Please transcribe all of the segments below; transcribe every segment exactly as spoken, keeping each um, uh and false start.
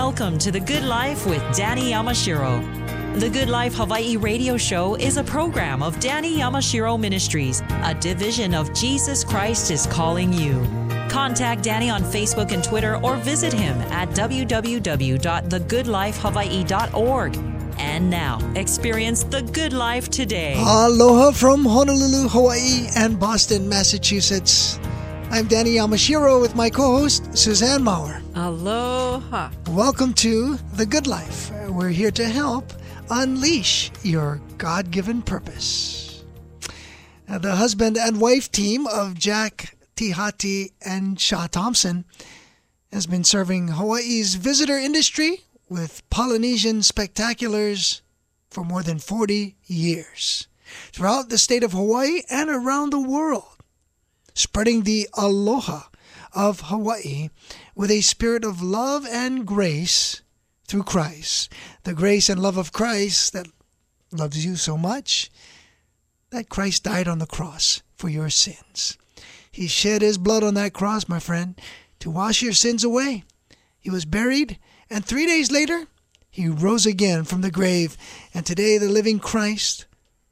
Welcome to The Good Life with Danny Yamashiro. The Good Life Hawaii radio show is a program of Danny Yamashiro Ministries, a division of Jesus Christ is Calling You. Contact Danny on Facebook and Twitter or visit him at w w w dot the good life hawaii dot org. And now, experience the good life today. Aloha from Honolulu, Hawaii and Boston, Massachusetts. I'm Danny Yamashiro with my co-host, Suzanne Maurer. Aloha. Welcome to The Good Life. We're here to help unleash your God-given purpose. Now, the husband and wife team of Jack Tihati and Shaw Thompson has been serving Hawaii's visitor industry with Polynesian spectaculars for more than forty years, throughout the state of Hawaii and around the world, spreading the aloha of Hawaii with a spirit of love and grace through Christ. The grace and love of Christ that loves you so much that Christ died on the cross for your sins. He shed his blood on that cross, my friend, to wash your sins away. He was buried, and three days later, he rose again from the grave. And today, the living Christ,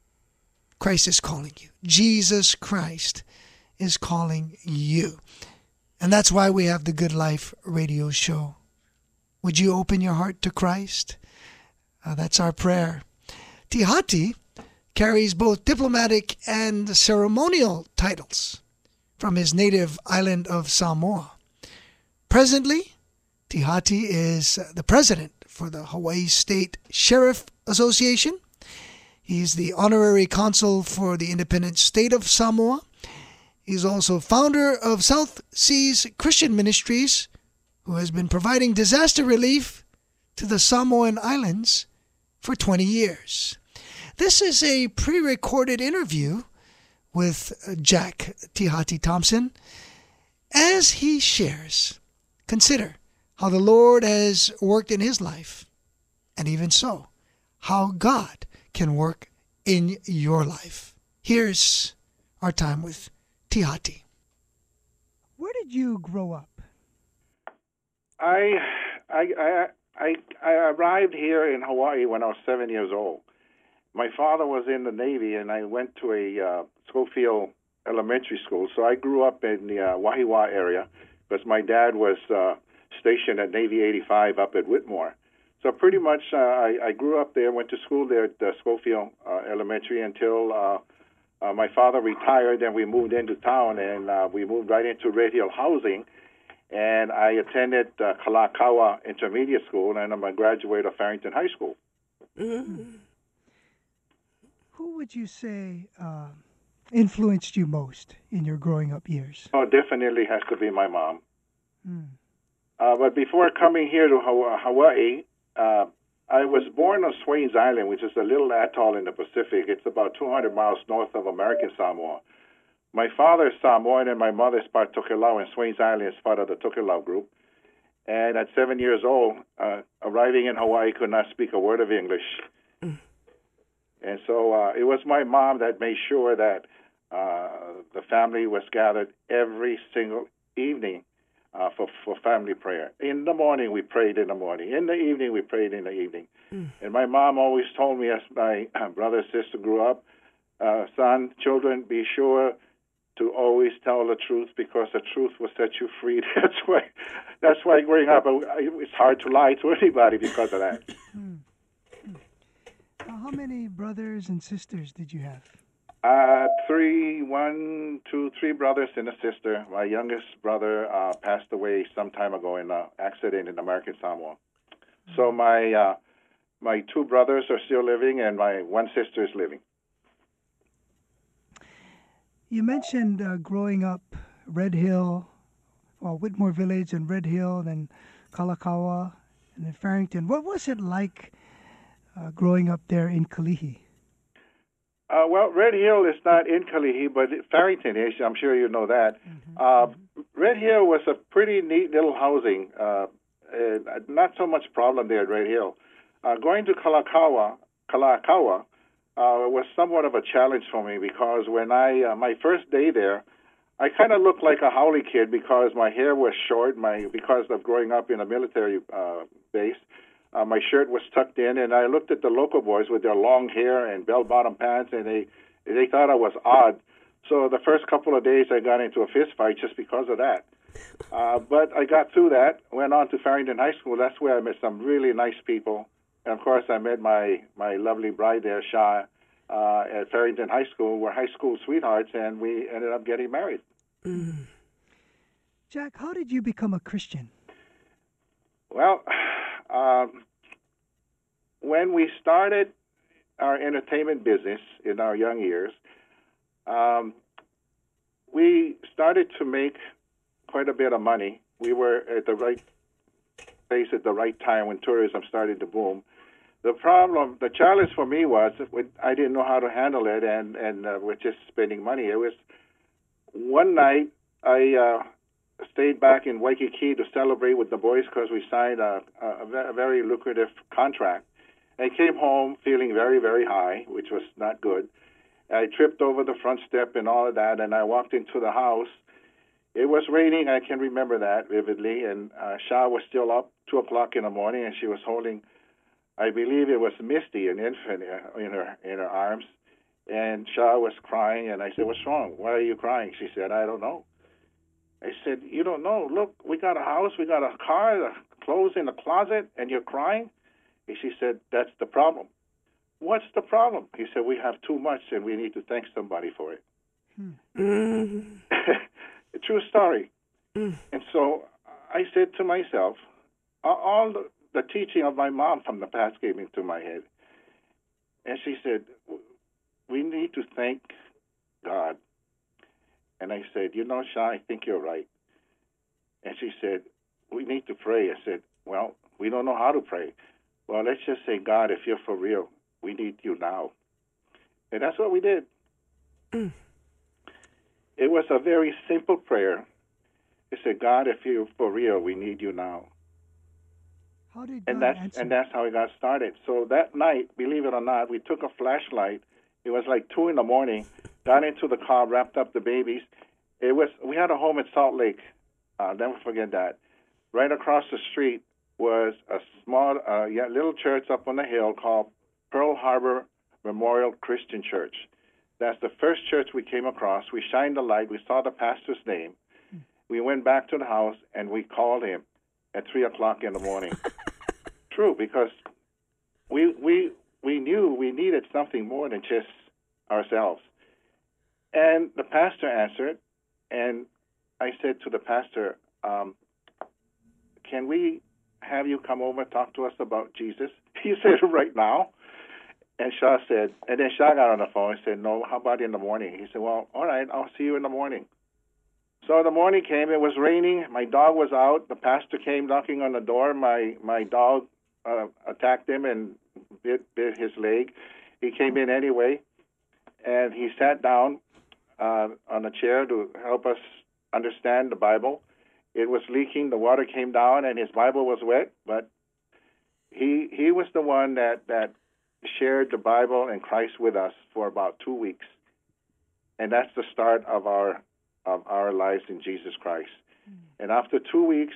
Christ is calling you. Jesus Christ is calling you. And that's why we have the Good Life radio show. Would you open your heart to Christ? Uh, that's our prayer. Tihati carries both diplomatic and ceremonial titles from his native island of Samoa. Presently, Tihati is the president for the Hawaii State Sheriff Association. He's the honorary consul for the independent state of Samoa. He's also founder of South Seas Christian Ministries, who has been providing disaster relief to the Samoan Islands for twenty years. This is a pre-recorded interview with Jack Tihati Thompson as he shares. Consider how the Lord has worked in his life, and even so, how God can work in your life. Here's our time with Tihati. Where did you grow up? I, I, I, I, I arrived here in Hawaii when I was seven years old. My father was in the Navy, and I went to a uh, Schofield Elementary School. So I grew up in the uh, Wahiawa area because my dad was uh, stationed at Navy eighty-five up at Whitmore. So pretty much uh, I, I grew up there, went to school there at uh, Schofield uh, Elementary until uh, uh, my father retired, and we moved into town, and uh, we moved right into Red Hill housing. And I attended uh, Kalakaua Intermediate School, and I'm a graduate of Farrington High School. Mm-hmm. Who would you say uh, influenced you most in your growing up years? Oh, definitely has to be my mom. Mm. Uh, but before coming here to Hawaii, uh, I was born on Swains Island, which is a little atoll in the Pacific. It's about two hundred miles north of American Samoa. My father is Samoan, and my mother is part Tokelau, and Swains Island is part of the Tokelau group. And at seven years old, uh, arriving in Hawaii, could not speak a word of English. Mm. And so uh, it was my mom that made sure that uh, the family was gathered every single evening uh, for, for family prayer. In the morning, we prayed in the morning. In the evening, we prayed in the evening. Mm. And my mom always told me, as my brother and sister grew up, uh, son, children, be sure to always tell the truth, because the truth will set you free. That's why. That's why growing up, it's hard to lie to anybody because of that. Mm. How many brothers and sisters did you have? Uh, three, one, two, three brothers and a sister. My youngest brother uh, passed away some time ago in an accident in American Samoa. Mm-hmm. So my uh, my two brothers are still living, and my one sister is living. You mentioned uh, growing up Red Hill, well, Whitmore Village and Red Hill, then Kalakaua, and then Farrington. What was it like uh, growing up there in Kalihi? Uh, well, Red Hill is not in Kalihi, but Farrington is. I'm sure you know that. Mm-hmm. Uh, mm-hmm. Red Hill was a pretty neat little housing. Uh, uh, not so much problem there at Red Hill. Uh, going to Kalakaua, Kalakaua uh, was somewhat of a challenge for me, because when I uh, my first day there, I kind of looked like a haole kid because my hair was short. My because of growing up in a military uh, base, uh, my shirt was tucked in, and I looked at the local boys with their long hair and bell-bottom pants, and they they thought I was odd. So the first couple of days, I got into a fist fight just because of that. Uh, but I got through that. Went on to Farrington High School. That's where I met some really nice people, and of course, I met my my lovely bride there, Shah, uh, at Farrington High School. We're high school sweethearts, and we ended up getting married. Mm. Jack, how did you become a Christian? Well, um, when we started our entertainment business in our young years, um, we started to make quite a bit of money. We were at the right place at the right time when tourism started to boom. The problem, the challenge for me was I didn't know how to handle it, and and uh, with just spending money. It was one night I uh, stayed back in Waikiki to celebrate with the boys because we signed a, a, a very lucrative contract. I came home feeling very, very high, which was not good. I tripped over the front step and all of that, and I walked into the house. It was raining. I can remember that vividly, and uh, Shah was still up, two o'clock in the morning, and she was holding, I believe it was Misty, an infant, in her in her arms. And Shah was crying, and I said, "What's wrong? Why are you crying?" She said, "I don't know." I said, "You don't know? Look, we got a house, we got a car, the clothes in the closet, and you're crying?" And she said, "That's the problem." "What's the problem?" He said, "We have too much, and we need to thank somebody for it." Hmm. Mm. A true story. Mm. And so I said to myself, all the, the teaching of my mom from the past came into my head. And she said, "We need to thank God." And I said, "You know, Shah, I think you're right." And she said, "We need to pray." I said, "Well, we don't know how to pray." "Well, let's just say, God, if you're for real, we need you now." And that's what we did. Mm. It was a very simple prayer. It said, "God, if you're for real, we need you now." How did God and that's answer? And that's how it got started. So that night, believe it or not, we took a flashlight. It was like two in the morning. Got into the car, wrapped up the babies. It was we had a home in Salt Lake. I'll never forget that. Right across the street was a small, uh, yeah, little church up on the hill called Pearl Harbor Memorial Christian Church. That's the first church we came across. We shined the light. We saw the pastor's name. We went back to the house, and we called him at three o'clock in the morning. True, because we we we knew we needed something more than just ourselves. And the pastor answered, and I said to the pastor, um, "Can we have you come over and talk to us about Jesus?" He said, "Right now?" And Shah said, and then Shah got on the phone and said, "No, how about in the morning?" He said, "Well, all right, I'll see you in the morning." So the morning came. It was raining. My dog was out. The pastor came knocking on the door. My my dog uh, attacked him and bit, bit his leg. He came in anyway, and he sat down uh, on a chair to help us understand the Bible. It was leaking. The water came down, and his Bible was wet. But he he was the one that, that shared the Bible and Christ with us for about two weeks, and that's the start of our of our lives in Jesus Christ. Mm. And after two weeks,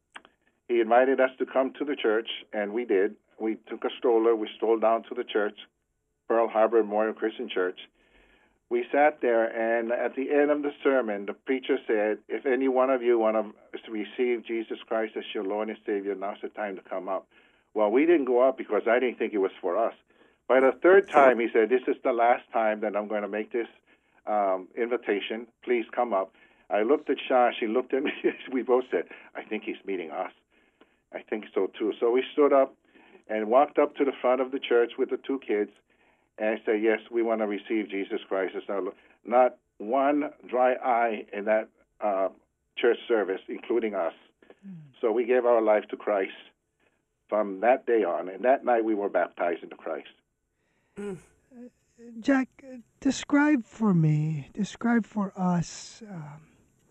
he invited us to come to the church, and we did. We took a stroller. We strolled down to the church, Pearl Harbor Memorial Christian Church. We sat there, and at the end of the sermon, the preacher said, "If any one of you want to receive Jesus Christ as your Lord and Savior, now's the time to come up." Well, we didn't go up because I didn't think it was for us. By the third time, he said, "This is the last time that I'm going to make this um, invitation. Please come up." I looked at Shah. She looked at me. We both said, "I think he's meeting us." I think so, too. So we stood up and walked up to the front of the church with the two kids and said, "Yes, we want to receive Jesus Christ as our Lord." Not one dry eye in that uh, church service, including us. Mm. So we gave our life to Christ from that day on. And that night we were baptized into Christ. Mm. Uh, Jack, uh, describe for me, describe for us um,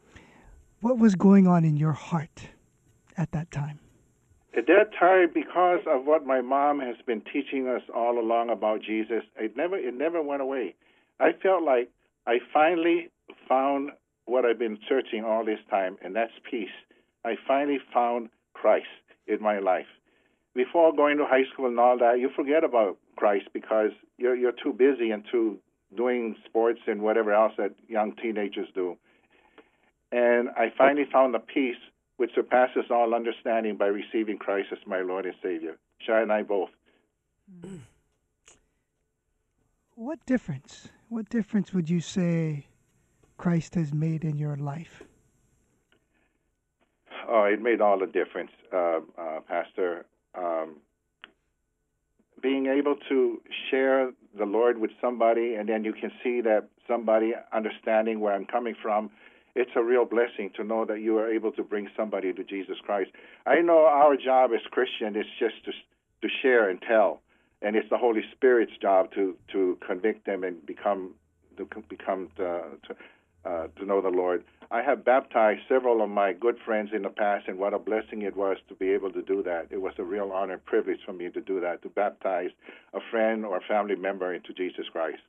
what was going on in your heart at that time. At that time, because of what my mom has been teaching us all along about Jesus, it never it never went away. I felt like I finally found what I've been searching all this time, and that's peace. I finally found Christ in my life. Before going to high school and all that, you forget about Christ because you're you're too busy and too doing sports and whatever else that young teenagers do. And I finally found the peace which surpasses all understanding by receiving Christ as my Lord and Savior. Shai and I both. What difference? What difference would you say Christ has made in your life? Oh, it made all the difference, uh, uh, Pastor. Um, being able to share the Lord with somebody, and then you can see that somebody understanding where I'm coming from, it's a real blessing to know that you are able to bring somebody to Jesus Christ. I know our job as Christians is just to to share and tell, and it's the Holy Spirit's job to, to convict them and become to become to, to, uh, to know the Lord. I have baptized several of my good friends in the past, and what a blessing it was to be able to do that. It was a real honor and privilege for me to do that, to baptize a friend or family member into Jesus Christ.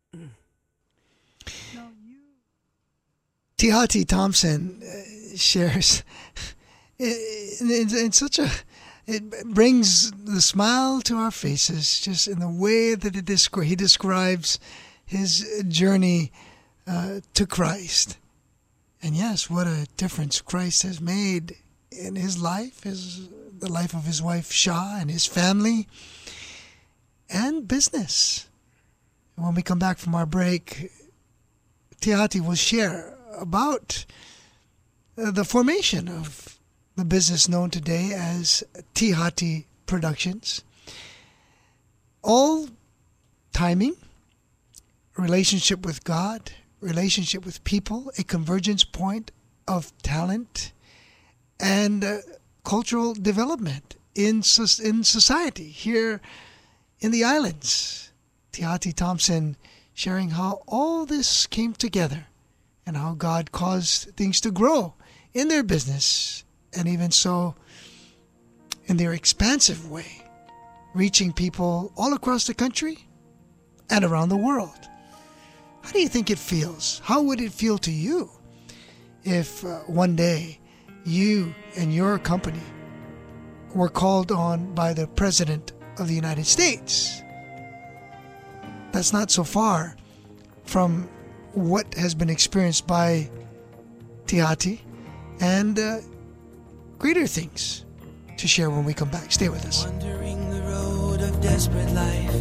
Now you... Tihati Thompson uh, shares in, in, in such a... It brings the smile to our faces just in the way that it descri- he describes his journey uh, to Christ. And yes, what a difference Christ has made in his life, his, the life of his wife Shah and his family, and business. And when we come back from our break, Tihati will share about uh, the formation of the business known today as Tihati Productions. All timing, relationship with God, relationship with people, a convergence point of talent and uh, cultural development in in society here in the islands. Tihati Thompson sharing how all this came together and how God caused things to grow in their business, and even so in their expansive way, reaching people all across the country and around the world. How do you think it feels? How would it feel to you if uh, one day you and your company were called on by the President of the United States? That's not so far from what has been experienced by Tihati, and uh, greater things to share when we come back. Stay with us. Wandering the road of desperate life,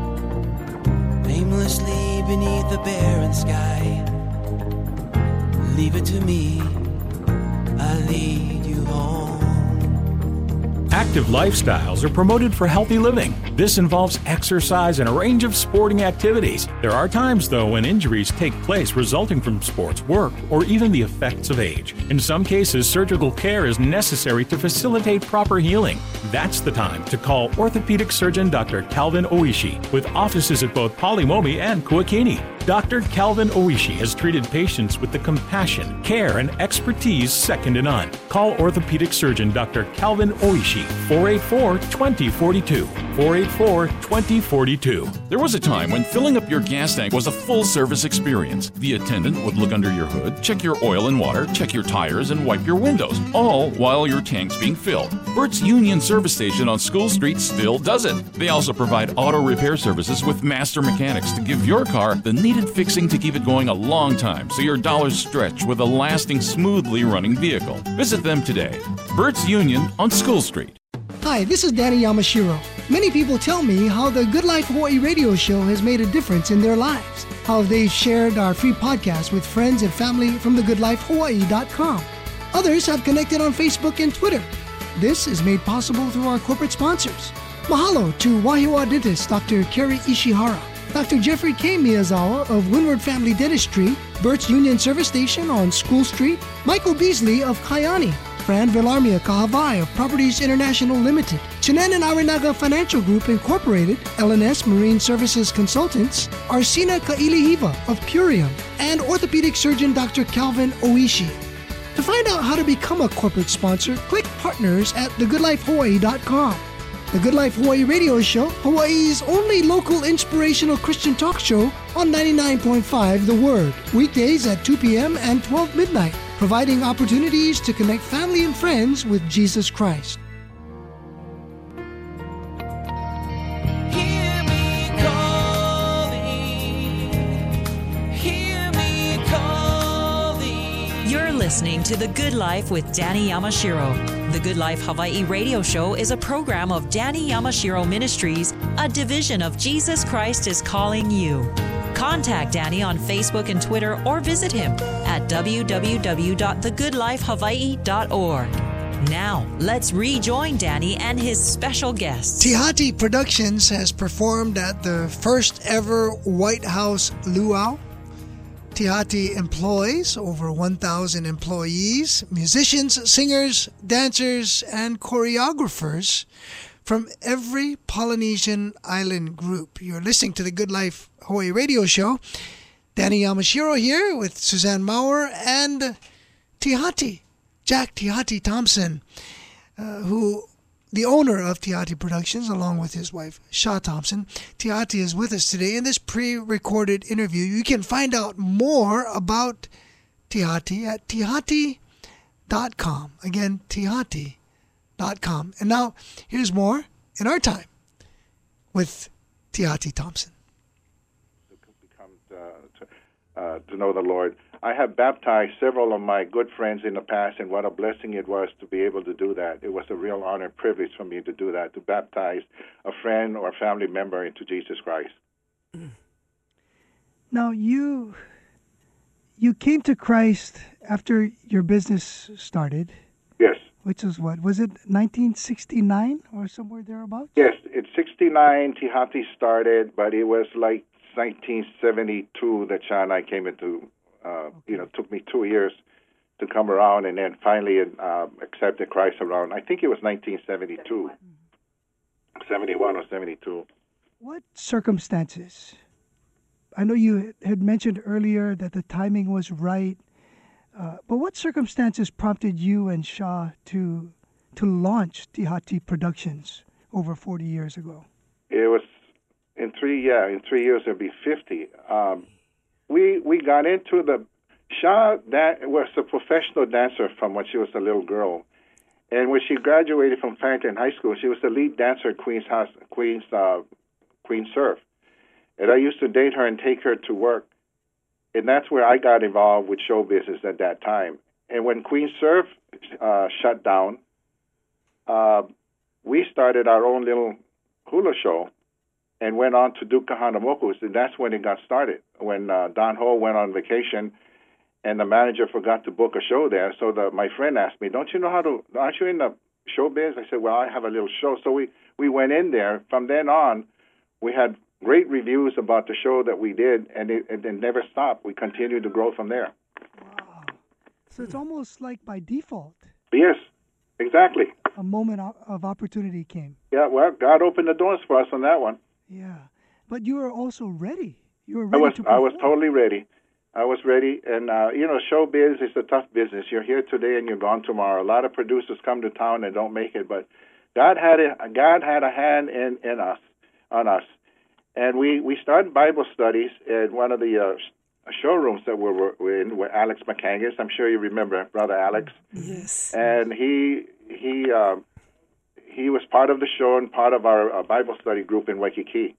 aimlessly beneath the barren sky. Leave it to me, I'll lead you home. Active lifestyles are promoted for healthy living. This involves exercise and a range of sporting activities. There are times, though, when injuries take place resulting from sports, work, or even the effects of age. In some cases, surgical care is necessary to facilitate proper healing. That's the time to call orthopedic surgeon Doctor Calvin Oishi, with offices at both Polimomi and Kuakini. Doctor Calvin Oishi has treated patients with the compassion, care, and expertise second to none. Call orthopedic surgeon Doctor Calvin Oishi, four eight four, two zero four two, four eight four, two zero four two. There was a time when filling up your gas tank was a full-service experience. The attendant would look under your hood, check your oil and water, check your tires, and wipe your windows, all while your tank's being filled. Burt's Union Service Station on School Street still does it. They also provide auto repair services with master mechanics to give your car the needed fixing to keep it going a long time so your dollars stretch with a lasting, smoothly running vehicle. Visit them today. Burt's Union on School Street. Hi, this is Danny Yamashiro. Many people tell me how the Good Life Hawaii radio show has made a difference in their lives, how they've shared our free podcast with friends and family from the good life hawaii dot com. Others have connected on Facebook and Twitter. This is made possible through our corporate sponsors. Mahalo to Wahiawa dentist Doctor Kerry Ishihara, Doctor Jeffrey K. Miyazawa of Windward Family Dentistry, Burt's Union Service Station on School Street, Michael Beasley of Kayani, Fran Villarmia Kahavai of Properties International Limited, Chinen and Arinaga Financial Group Incorporated, L N S Marine Services Consultants, Arsina Kailihiva of Purium, and orthopedic surgeon Doctor Calvin Oishi. To find out how to become a corporate sponsor, click Partners at the good life hawaii dot com. The Good Life Hawaii Radio Show, Hawaii's only local inspirational Christian talk show on ninety-nine point five The Word, weekdays at two p.m. and twelve midnight, providing opportunities to connect family and friends with Jesus Christ. Hear me calling, hear me calling. You're listening to The Good Life with Danny Yamashiro. The Good Life Hawaii Radio Show is a program of Danny Yamashiro Ministries, a division of Jesus Christ is Calling You. Contact Danny on Facebook and Twitter or visit him at w w w dot the good life hawaii dot org. Now, let's rejoin Danny and his special guests. Tihati Productions has performed at the first ever White House Luau. Tihati employs over one thousand employees, musicians, singers, dancers, and choreographers from every Polynesian island group. You're listening to the Good Life Hawaii Radio Show. Danny Yamashiro here with Suzanne Maurer and Tihati, Jack Tihati Thompson, uh, who the owner of Tihati Productions, along with his wife, Shaw Thompson. Tihati is with us today in this pre-recorded interview. You can find out more about Tihati at tihati dot com. Again, tihati dot com. And now, here's more in our time with Tihati Thompson. Become, uh, to, uh, to know the Lord. I have baptized several of my good friends in the past, and what a blessing it was to be able to do that. It was a real honor and privilege for me to do that, to baptize a friend or family member into Jesus Christ. Now, you you came to Christ after your business started. Yes. Which was what? Was it nineteen sixty-nine or somewhere thereabouts? Yes, in sixty-nine, Tihati started, but it was like nineteen seventy-two that Sean and I came into. Uh, okay. You know, it took me two years to come around, and then finally uh, accepted Christ around, I think it was nineteen seventy-two, seventy-one or seventy-two. What circumstances? I know you had mentioned earlier that the timing was right, uh, but what circumstances prompted you and Shaw to to launch Tihati Productions over forty years ago? It was in three, yeah, in three years it'll be fifty. Um, We we got into the Shaw that was a professional dancer from when she was a little girl, and when she graduated from Farrington High School, she was the lead dancer at Queen's House, Queen's uh, Queen's Surf, and I used to date her and take her to work, and that's where I got involved with show business at that time. And when Queen's Surf uh, shut down, uh, we started our own little hula show. And went on to do Kahanamoku, and that's when it got started. When uh, Don Ho went on vacation, and the manager forgot to book a show there, so the, my friend asked me, "Don't you know how to? Aren't you in the show biz?" I said, "Well, I have a little show." So we, we went in there. From then on, we had great reviews about the show that we did, and it, and it never stopped. We continued to grow from there. Wow! So it's almost like by default. Yes, exactly. A moment of opportunity came. Yeah, well, God opened the doors for us on that one. Yeah, but you were also ready. You were ready I was, to perform. I was totally ready. I was ready, and uh, you know, show biz is a tough business. You're here today and you're gone tomorrow. A lot of producers come to town and don't make it, but God had a God had a hand in, in us, on us, and we, we started Bible studies at one of the uh, showrooms that we were in with Alex McCangus. I'm sure you remember Brother Alex. Yes. And he he. Um, He was part of the show and part of our uh, Bible study group in Waikiki.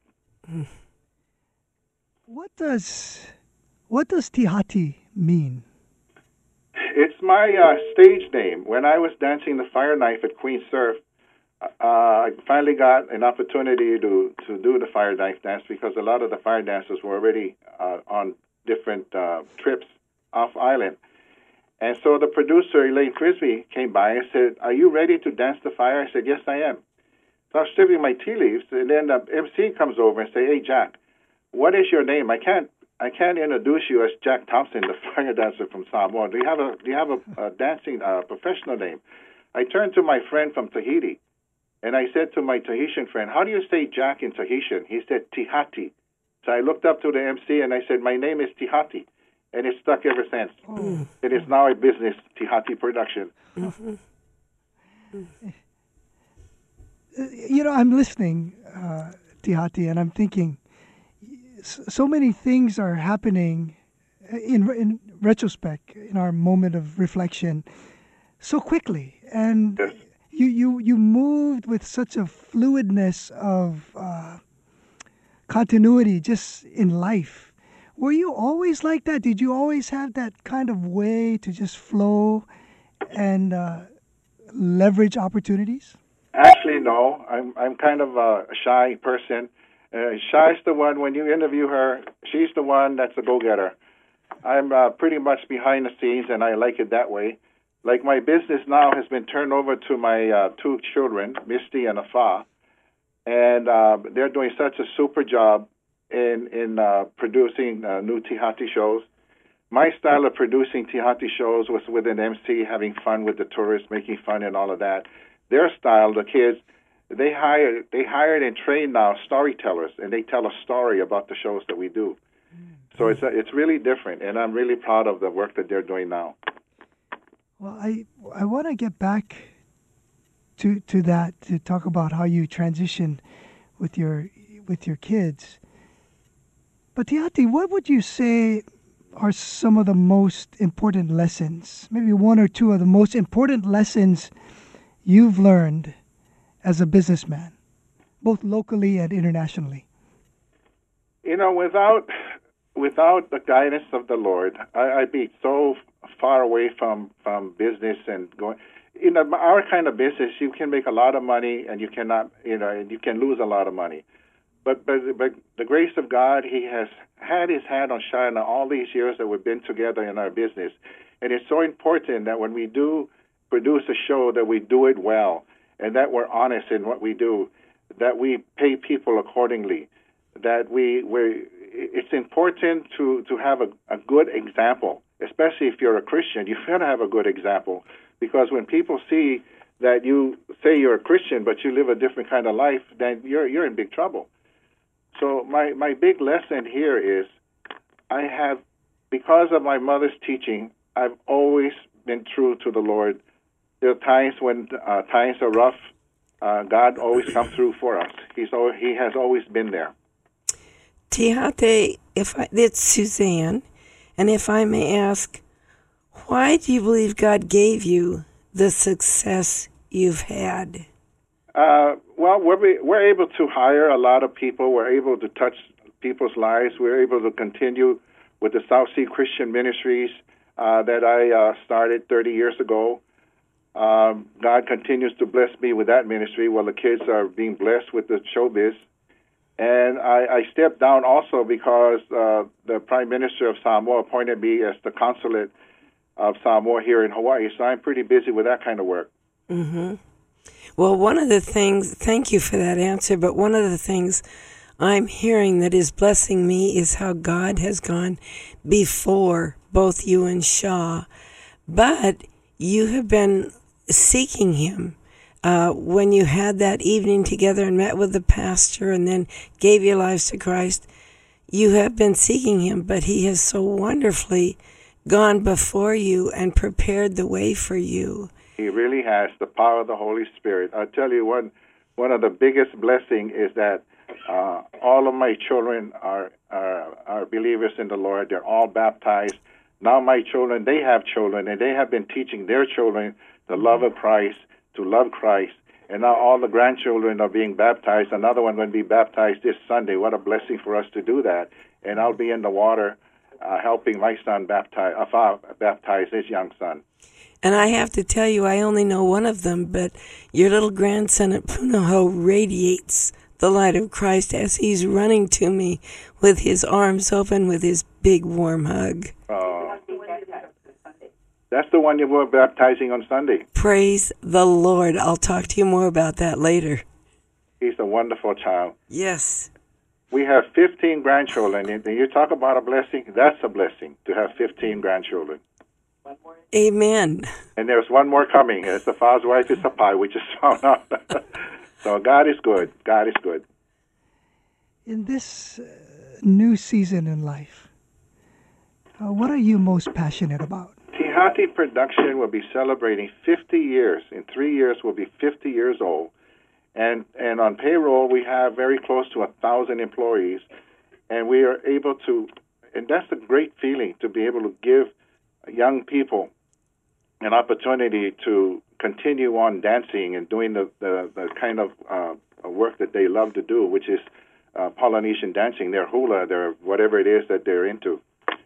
What does what does Tihati mean? It's my uh, stage name. When I was dancing the fire knife at Queen's Surf, uh, I finally got an opportunity to, to do the fire knife dance because a lot of the fire dancers were already uh, on different uh, trips off island. And so the producer, Elaine Frisbee, came by and said, "Are you ready to dance the fire?" I said, "Yes, I am." So I was stripping my tea leaves, and then the M C comes over and say, "Hey, Jack, what is your name? I can't, I can't introduce you as Jack Thompson, the fire dancer from Samoa. Do you have a, do you have a, a dancing uh, professional name?" I turned to my friend from Tahiti, and I said to my Tahitian friend, "How do you say Jack in Tahitian?" He said, "Tihati." So I looked up to the M C and I said, "My name is Tihati." And it's stuck ever since. Oh. It is now a business, Tihati Production. Mm-hmm. you know, I'm listening, uh, Tihati, and I'm thinking, so many things are happening in in retrospect, in our moment of reflection, so quickly, and Yes. you you you moved with such a fluidness of uh, continuity just in life. Were you always like that? Did you always have that kind of way to just flow and uh, leverage opportunities? Actually, no. I'm I'm kind of a shy person. Uh, Shy's the one, when you interview her, she's the one that's a go-getter. I'm uh, pretty much behind the scenes, and I like it that way. Like, my business now has been turned over to my uh, two children, Misty and Afa, and uh, they're doing such a super job in in uh, producing uh, new Tihati shows. My style of producing Tihati shows was with an M C, having fun with the tourists, making fun and all of that. Their style, the kids, they hire they hired and train now storytellers, and they tell a story about the shows that we do. So it's a, it's really different, and I'm really proud of the work that they're doing now. Well, I I want to get back to to that, to talk about how you transition with your with your kids. But Tihati, what would you say are some of the most important lessons? Maybe one or two of the most important lessons you've learned as a businessman, both locally and internationally. You know, without without the guidance of the Lord, I, I'd be so far away from, from business and going. You know, our kind of business, you can make a lot of money, and you cannot, you know, and you can lose a lot of money. But but but the grace of God, He has had His hand on China all these years that we've been together in our business, and it's so important that when we do produce a show, that we do it well, and that we're honest in what we do, that we pay people accordingly, that we we it's important to to have a, a good example, especially if you're a Christian. You've got to have a good example, because when people see that you say you're a Christian but you live a different kind of life, then you're you're in big trouble. So my, my big lesson here is, I have, because of my mother's teaching, I've always been true to the Lord. There are times when uh, times are rough. Uh, God always comes through for us. He's always, He has always been there. Tihati, if I, it's Suzanne, and if I may ask, why do you believe God gave you the success you've had? Uh, well, we're, we're able to hire a lot of people. We're able to touch people's lives. We're able to continue with the South Sea Christian Ministries uh, that I uh, started thirty years ago. Um, God continues to bless me with that ministry while the kids are being blessed with the showbiz. And I, I stepped down also because uh, the Prime Minister of Samoa appointed me as the consulate of Samoa here in Hawaii. So I'm pretty busy with that kind of work. Mm-hmm. Well, one of the things, thank you for that answer, but one of the things I'm hearing that is blessing me is how God has gone before both you and Shaw, but you have been seeking Him. Uh, when you had that evening together and met with the pastor and then gave your lives to Christ, you have been seeking Him, but He has so wonderfully gone before you and prepared the way for you. He really has, the power of the Holy Spirit. I'll tell you, one one of the biggest blessings is that uh, all of my children are, are are believers in the Lord. They're all baptized. Now my children, they have children, and they have been teaching their children the love of Christ, to love Christ. And now all the grandchildren are being baptized. Another one will be baptized this Sunday. What a blessing for us to do that. And I'll be in the water uh, helping my son baptize, uh, baptize his young son. And I have to tell you, I only know one of them, but your little grandson at Punahou radiates the light of Christ as he's running to me with his arms open, with his big warm hug. Uh, that's the one you were baptizing on Sunday. Praise the Lord. I'll talk to you more about that later. He's a wonderful child. Yes. We have fifteen grandchildren, and you talk about a blessing. That's a blessing, to have fifteen grandchildren. Amen. And there's one more coming. It's the father's wife is a pie, we just found out. So God is good. God is good. In this uh, new season in life, uh, what are you most passionate about? Tihati Production will be celebrating fifty years. In three years, we'll be fifty years old. And and on payroll, we have very close to a thousand employees, and we are able to, and that's a great feeling to be able to give young people an opportunity to continue on dancing and doing the, the, the kind of uh, work that they love to do, which is uh, Polynesian dancing, their hula, their whatever it is that they're into.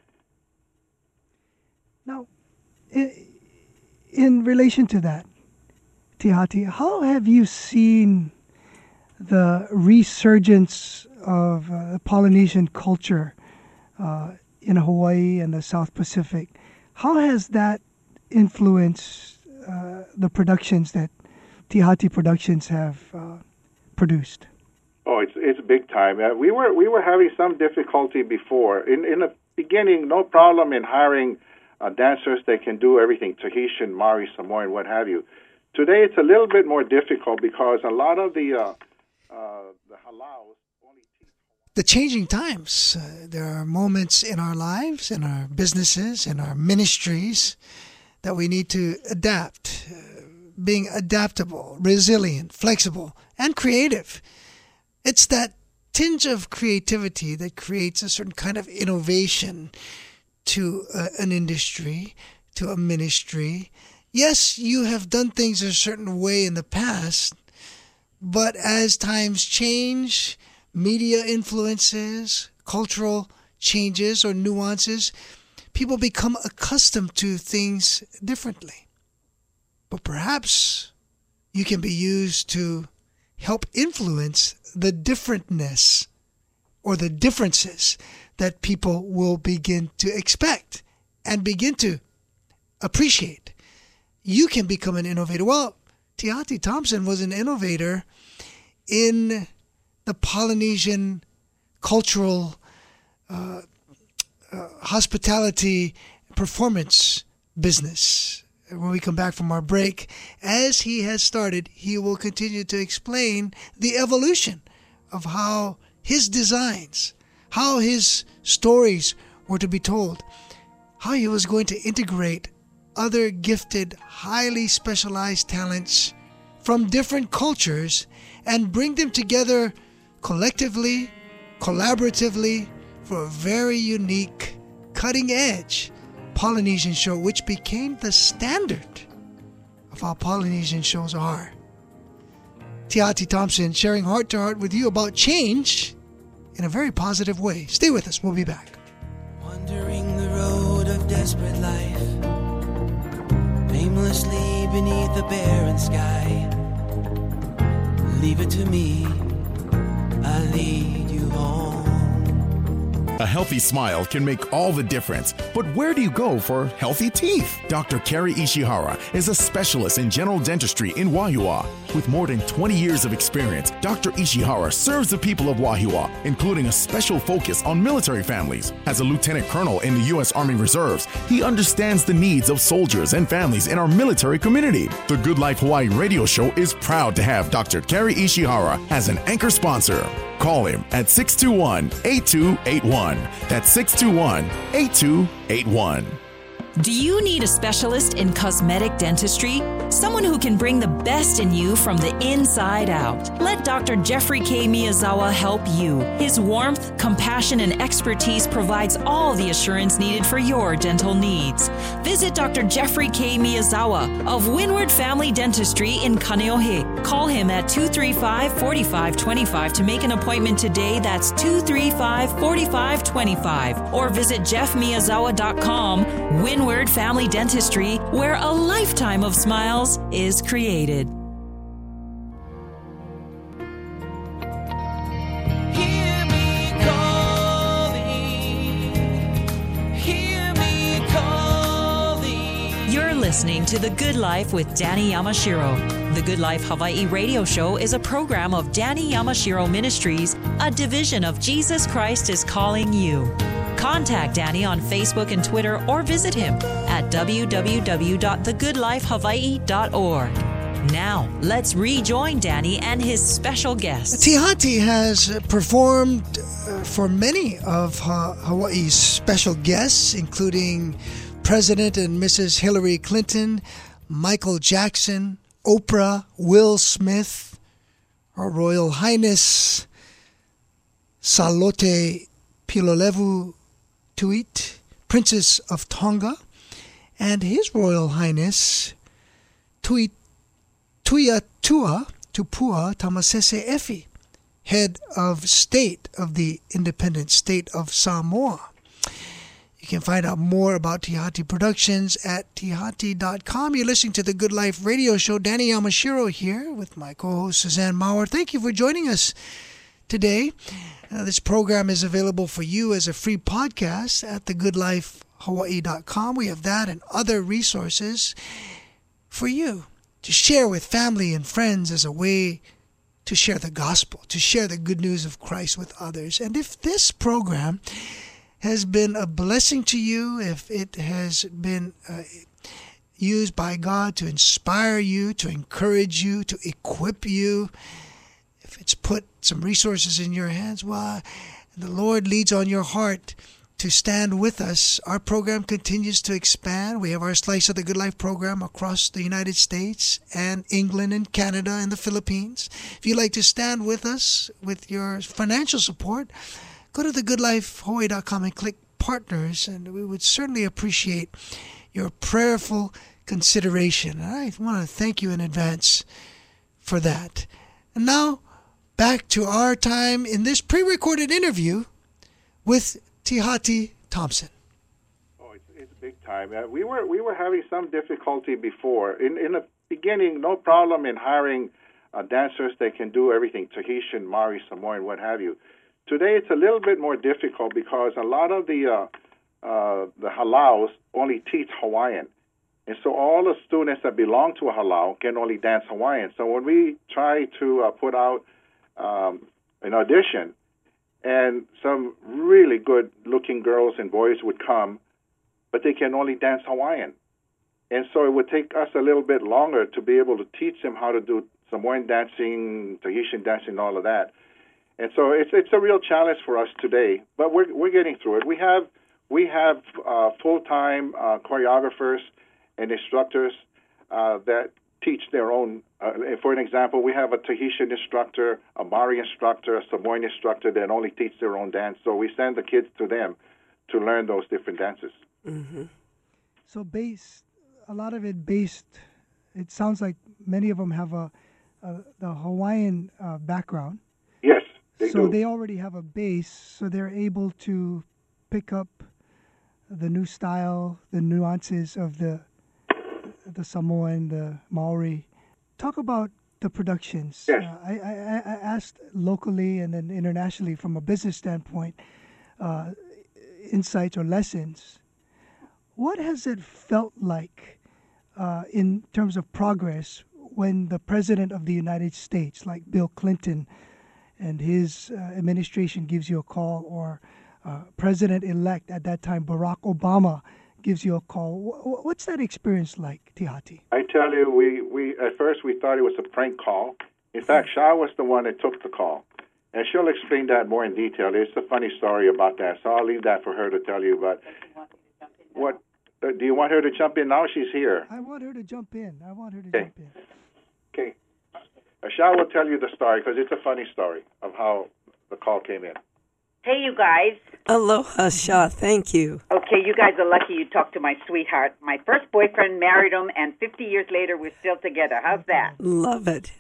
Now, in, in relation to that, Tihati, how have you seen the resurgence of uh, the Polynesian culture uh, in Hawaii and the South Pacific? How has that influenced uh, the productions that Tihati Productions have uh, produced? Oh, it's it's big time. Uh, we were we were having some difficulty before. In in the beginning, no problem in hiring uh, dancers that can do everything, Tahitian, Maori, Samoan, what have you. Today, it's a little bit more difficult because a lot of the uh, uh, the halaus only teach. The changing times. Uh, there are moments in our lives, in our businesses, in our ministries that we need to adapt. Uh, being adaptable, resilient, flexible, and creative. It's that tinge of creativity that creates a certain kind of innovation to uh, an industry, to a ministry. Yes, you have done things a certain way in the past, but as times change, media influences, cultural changes or nuances, people become accustomed to things differently. But perhaps you can be used to help influence the differentness or the differences that people will begin to expect and begin to appreciate. You can become an innovator. Well, Tihati Thompson was an innovator in the Polynesian cultural uh, uh, hospitality performance business. When we come back from our break, as he has started, he will continue to explain the evolution of how his designs, how his stories were to be told, how he was going to integrate other gifted, highly specialized talents from different cultures and bring them together collectively, collaboratively for a very unique, cutting-edge Polynesian show, which became the standard of how Polynesian shows are. Tihati Thompson sharing heart to heart with you about change in a very positive way. Stay with us. We'll be back. Wandering the road of desperate life, aimlessly beneath the barren sky. Leave it to me, I'll lead you home. A healthy smile can make all the difference, but where do you go for healthy teeth? Doctor Kerry Ishihara is a specialist in general dentistry in Wahiawa. With more than twenty years of experience, Doctor Ishihara serves the people of Wahiawa, including a special focus on military families. As a lieutenant colonel in the U S Army Reserves, he understands the needs of soldiers and families in our military community. The Good Life Hawaii radio show is proud to have Doctor Kerry Ishihara as an anchor sponsor. Call him at six two one, eight two eight one. That's six two one, eight two eight one. Do you need a specialist in cosmetic dentistry? Someone who can bring the best in you from the inside out. Let Doctor Jeffrey K. Miyazawa help you. His warmth, compassion, and expertise provides all the assurance needed for your dental needs. Visit Doctor Jeffrey K. Miyazawa of Windward Family Dentistry in Kaneohe. Call him at two three five, four five two five to make an appointment today. That's two three five, four five two five. Or visit jeff miyazawa dot com. Windward Family Dentistry, where a lifetime of smiles is created. Hear me calling, hear me calling. You're listening to The Good Life with Danny Yamashiro. The Good Life Hawaii radio show is a program of Danny Yamashiro Ministries, a division of Jesus Christ is Calling You. Contact Danny on Facebook and Twitter or visit him at w w w dot the good life hawaii dot org. Now, let's rejoin Danny and his special guests. Tihati has performed uh, for many of ha- Hawaii's special guests, including President and Missus Hillary Clinton, Michael Jackson, Oprah, Will Smith, Her Royal Highness Salote Pilolevu Tuit, Princess of Tonga, and His Royal Highness Tui Tuiatua Tupua Tamasese Efi, Head of State of the Independent State of Samoa. You can find out more about Tihati Productions at tihati dot com. You're listening to the Good Life Radio Show. Danny Yamashiro here with my co-host Suzanne Maurer. Thank you for joining us today. Uh, this program is available for you as a free podcast at the good life hawaii dot com. We have that and other resources for you to share with family and friends as a way to share the gospel, to share the good news of Christ with others. And if this program has been a blessing to you, if it has been uh, used by God to inspire you, to encourage you, to equip you, if it's put some resources in your hands, well, the Lord leads on your heart to stand with us. Our program continues to expand. We have our Slice of the Good Life program across the United States and England and Canada and the Philippines. If you'd like to stand with us with your financial support, go to the good life hawaii dot com and click Partners, and we would certainly appreciate your prayerful consideration. I want to thank you in advance for that. And now, back to our time in this pre-recorded interview with Tihati Thompson. Oh, it's, it's big time. Uh, we were we were having some difficulty before. In in the beginning, no problem in hiring uh, dancers. They can do everything, Tahitian, Maori, Samoan, what have you. Today, it's a little bit more difficult because a lot of the uh, uh, the halaus only teach Hawaiian. And so all the students that belong to a halau can only dance Hawaiian. So when we try to uh, put out um, an audition, and some really good-looking girls and boys would come, but they can only dance Hawaiian. And so it would take us a little bit longer to be able to teach them how to do Samoan dancing, Tahitian dancing, all of that. And so it's it's a real challenge for us today, but we're we're getting through it. We have we have uh, full-time uh, choreographers and instructors uh, that teach their own. Uh, for an example, we have a Tahitian instructor, a Maori instructor, a Samoan instructor that only teach their own dance. So we send the kids to them to learn those different dances. Mm-hmm. So based, a lot of it based, it sounds like many of them have a, a the Hawaiian uh, background. Yes, they so do. they already have a base, so they're able to pick up the new style, the nuances of the the Samoan, the Maori. Talk about the productions. Yes. Uh, I, I, I asked locally and then internationally from a business standpoint, uh, insights or lessons. What has it felt like uh, in terms of progress when the President of the United States, like Bill Clinton, and his uh, administration gives you a call, or uh, President-elect at that time, Barack Obama, gives you a call? W- what's that experience like, Tihati? I tell you, we, we at first we thought it was a prank call. In fact, Shah was the one that took the call. And she'll explain that more in detail. It's a funny story about that, so I'll leave that for her to tell you. But what uh, do you want her to jump in now? She's here. I want her to jump in. I want her to okay. jump in. Okay. Uh, Shah will tell you the story because it's a funny story of how the call came in. Hey, you guys. Aloha, Shah. Thank you. Okay, you guys are lucky you talked to my sweetheart. My first boyfriend married him, and fifty years later, we're still together. How's that? Love it.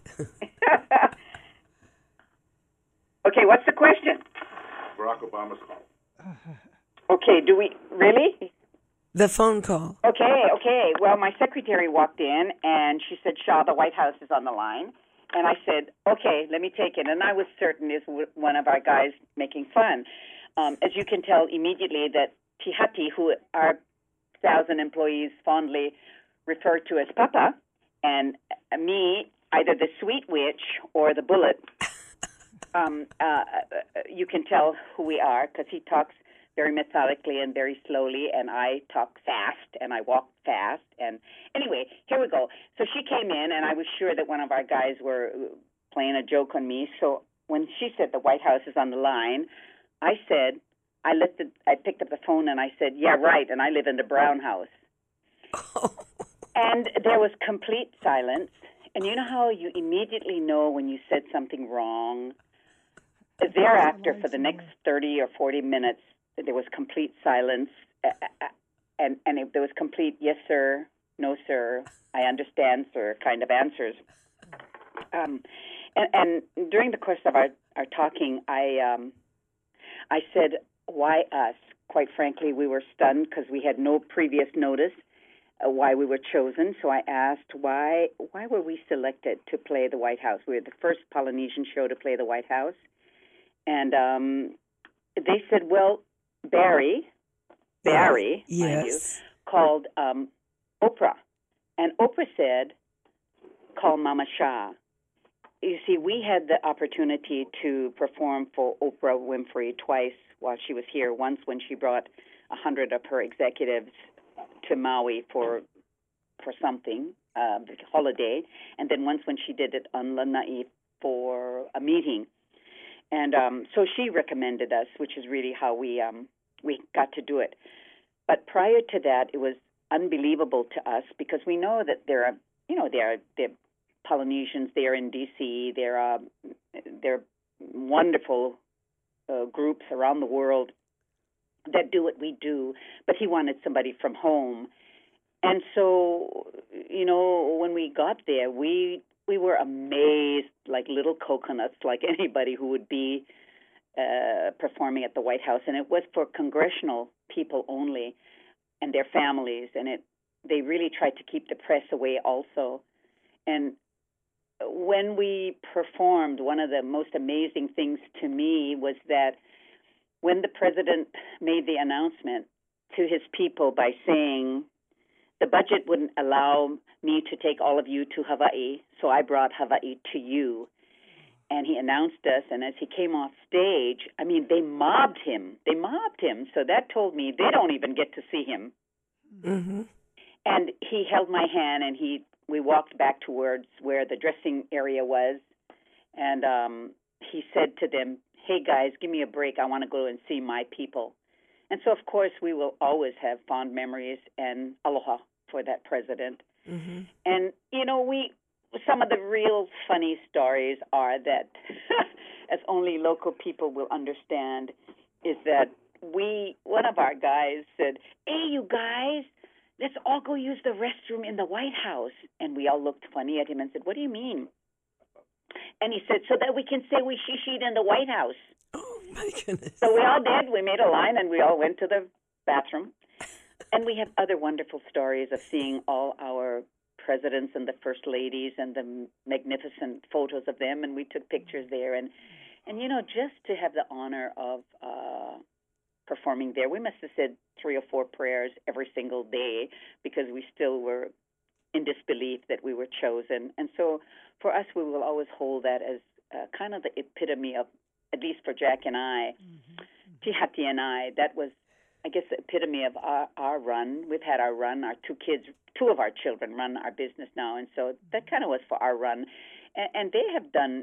Okay, what's the question? Barack Obama's call. Okay, do we... Really? The phone call. Okay, okay. Well, my secretary walked in, and she said, Shah, the White House is on the line. And I said, okay, let me take it. And I was certain is one of our guys making fun. Um, as you can tell immediately that Tihati, who our thousand employees fondly refer to as Papa, and me, either the sweet witch or the bullet, um, uh, you can tell who we are because he talks very methodically and very slowly, and I talk fast, and I walk fast. And anyway, here we go. So she came in, and I was sure that one of our guys were playing a joke on me. So when she said the White House is on the line, I said, I lifted, I picked up the phone, and I said, yeah, right, and I live in the Brown House. And there was complete silence, And you know how you immediately know when you said something wrong? Thereafter, for the next thirty or forty minutes, there was complete silence. And, and if there was complete yes, sir, no, sir, I understand, sir, kind of answers. Um, and, and during the course of our, our talking, I um, I said, why us? Quite frankly, we were stunned because we had no previous notice uh, why we were chosen. So I asked, why why were we selected to play the White House? We were the first Polynesian show to play the White House. And um, they said, well, Barry, Barry, yes. mind you, called um, Oprah. And Oprah said, call Mama Shah. You see, we had the opportunity to perform for Oprah Winfrey twice while she was here. Once when she brought a hundred of her executives to Maui for for something, uh, holiday, and then once when she did it on Lanai for a meeting. And um, so she recommended us, which is really how we um, we got to do it. But prior to that, it was unbelievable to us because we know that there are, you know, there are there Polynesians there in D C. There are there are wonderful uh, groups around the world that do what we do. But he wanted somebody from home, and so you know when we got there, we we were amazed like little coconuts, like anybody who would be uh, performing at the White House, and it was for congressional people only and their families, and it they really tried to keep the press away also. And when we performed, one of the most amazing things to me was that when the president made the announcement to his people by saying, the budget wouldn't allow me to take all of you to Hawaii, so I brought Hawaii to you. And he announced us, and as he came off stage, I mean, they mobbed him. They mobbed him. So that told me they don't even get to see him. Mm-hmm. And he held my hand, and he we walked back towards where the dressing area was. And um, he said to them, hey, guys, give me a break. I want to go and see my people. And so, of course, we will always have fond memories and aloha for that president. Mm-hmm. And, you know, we some of the real funny stories are that, as only local people will understand, is that we, one of our guys said, hey, you guys, let's all go use the restroom in the White House. And we all looked funny at him and said, what do you mean? And he said, so that we can say we shishied in the White House. Oh, my goodness. So we all did. We made a line, and we all went to the bathroom. And we have other wonderful stories of seeing all our presidents and the first ladies and the magnificent photos of them, and we took pictures there. And, and you know, just to have the honor of uh, performing there, we must have said three or four prayers every single day because we still were in disbelief that we were chosen. And so for us, we will always hold that as uh, kind of the epitome of, at least for Jack and I, mm-hmm. Tihati and I, that was, I guess, the epitome of our, our run. We've had our run. Our two kids, two of our children run our business now, and so that kind of was for our run. And, and they have done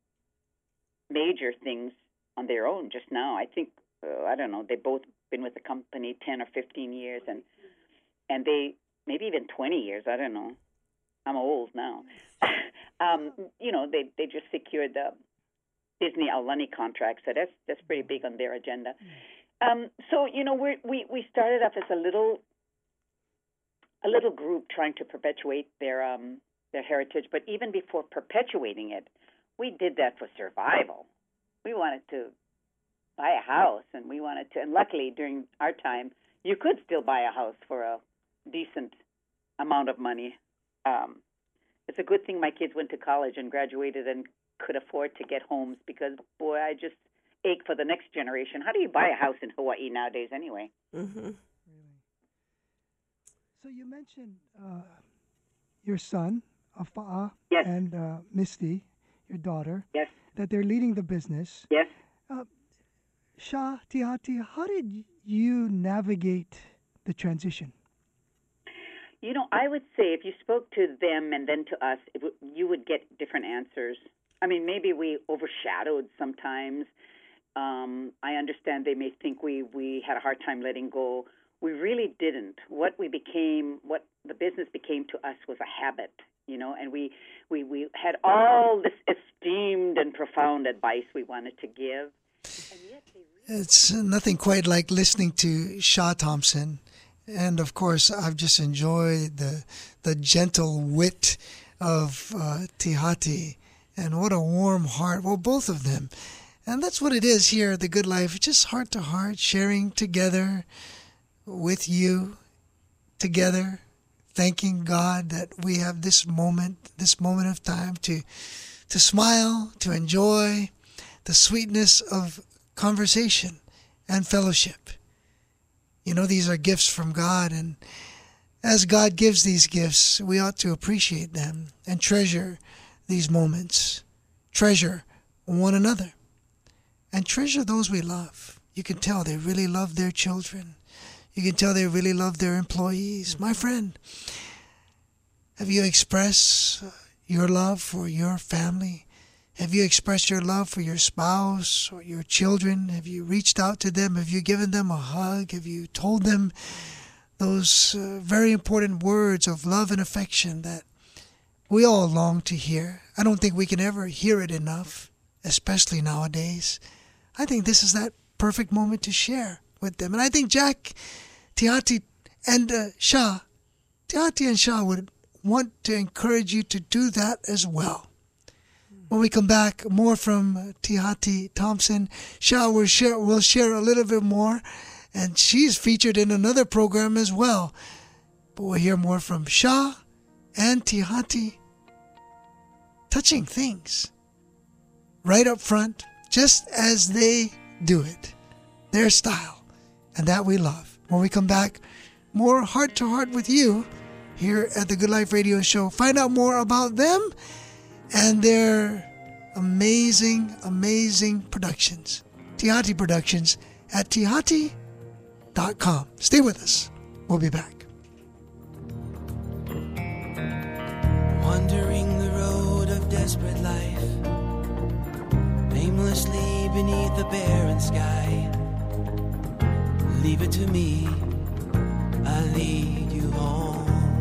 major things on their own just now. I think, uh, I don't know, they've both been with the company ten or fifteen years, and and they, maybe even twenty years, I don't know. I'm old now. um, you know, they, they just secured the Disney Aulani contract, so that's that's pretty big on their agenda. Um, so you know, we we we started off as a little a little group trying to perpetuate their um, their heritage, but even before perpetuating it, we did that for survival. We wanted to buy a house, and we wanted to, and luckily during our time, you could still buy a house for a decent amount of money. Um, it's a good thing my kids went to college and graduated and could afford to get homes because, boy, I just ache for the next generation. How do you buy a house in Hawaii nowadays anyway? Mm-hmm. Really. So you mentioned uh, your son, Afa'a, yes. and uh, Misty, your daughter, yes, that they're leading the business. Yes. Uh, Shah, Tihati, how did you navigate the transition? You know, I would say if you spoke to them and then to us, it w- you would get different answers. I mean, maybe we overshadowed sometimes. Um, I understand they may think we, we had a hard time letting go. We really didn't. What we became, what the business became to us was a habit. you know, and we, we, we had all this esteemed and profound advice we wanted to give. And yet they really... It's nothing quite like listening to Shah Thompson. And, of course, I've just enjoyed the the gentle wit of uh, Tihati. And what a warm heart. Well, both of them. And that's what it is here at The Good Life. Just heart to heart, sharing together with you, together, thanking God that we have this moment, this moment of time to to smile, to enjoy the sweetness of conversation and fellowship. You know, these are gifts from God, and as God gives these gifts, we ought to appreciate them and treasure these moments. Treasure one another and treasure those we love. You can tell they really love their children. You can tell they really love their employees. My friend, have you expressed your love for your family? Have you expressed your love for your spouse or your children? Have you reached out to them? Have you given them a hug? Have you told them those uh, very important words of love and affection that we all long to hear? I don't think we can ever hear it enough, especially nowadays. I think this is that perfect moment to share with them. And I think Jack, Tihati, and uh, Shah, Tihati and Shah would want to encourage you to do that as well. When we come back, more from Tihati Thompson. Shah will share, will share a little bit more, and she's featured in another program as well. But we'll hear more from Shah and Tihati, touching things right up front, just as they do it, their style, and that we love. When we come back, more heart-to-heart with you here at the Good Life Radio Show. Find out more about them and their amazing, amazing productions. Tihati Productions at tihati dot com. Stay with us. We'll be back. Wandering the road of desperate life, aimlessly beneath the barren sky. Leave it to me, I'll lead you home.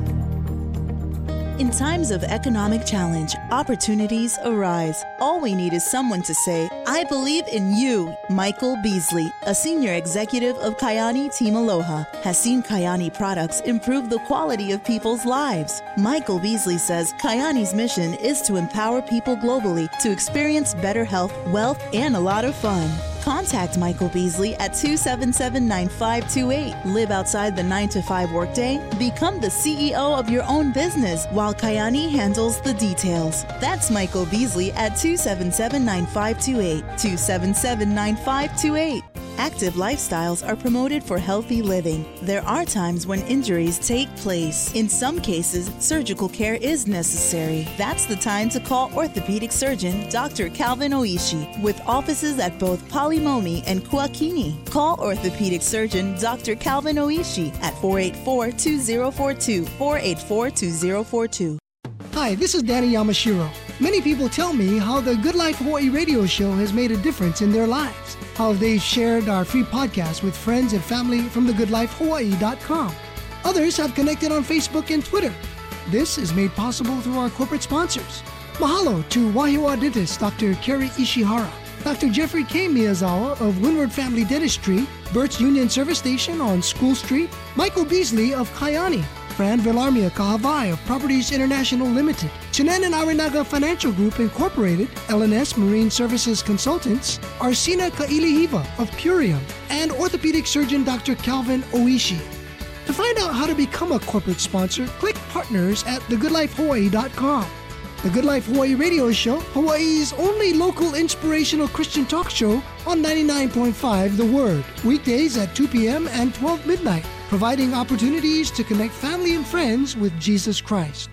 In times of economic challenge, opportunities arise. All we need is someone to say, I believe in you. Michael Beasley, a senior executive of Kayani Team Aloha, has seen Kayani products improve the quality of people's lives. Michael Beasley says Kayani's mission is to empower people globally to experience better health, wealth, and a lot of fun. Contact Michael Beasley at two seven seven, nine five two eight. Live outside the nine to five workday. Become the C E O of your own business while Kayani handles the details. That's Michael Beasley at two seven seven, nine five two eight. two seven seven, nine five two eight. Active lifestyles are promoted for healthy living. There are times when injuries take place. In some cases, surgical care is necessary. That's the time to call orthopedic surgeon Doctor Calvin Oishi with offices at both Palimomi and Kuakini. Call orthopedic surgeon Doctor Calvin Oishi at four eight four, two zero four two, four eight four, two zero four two. Hi, this is Danny Yamashiro. Many people tell me how the Good Life Hawaii radio show has made a difference in their lives, how they've shared our free podcast with friends and family from the good life hawaii dot com. Others have connected on Facebook and Twitter. This is made possible through our corporate sponsors. Mahalo to Wahiawa dentist Doctor Kerry Ishihara, Doctor Jeffrey K. Miyazawa of Windward Family Dentistry, Burt's Union Service Station on School Street, Michael Beasley of Kayani, Fran Villarmia Kahavai of Properties International Limited, Chinan and Arinaga Financial Group Incorporated, L N S Marine Services Consultants, Arsina Kailihiva of Purium, and orthopedic surgeon Doctor Calvin Oishi. To find out how to become a corporate sponsor, click Partners at the good life hawaii dot com. The Good Life Hawaii Radio Show, Hawaii's only local inspirational Christian talk show on ninety-nine point five The Word, weekdays at two p.m. and twelve midnight, providing opportunities to connect family and friends with Jesus Christ.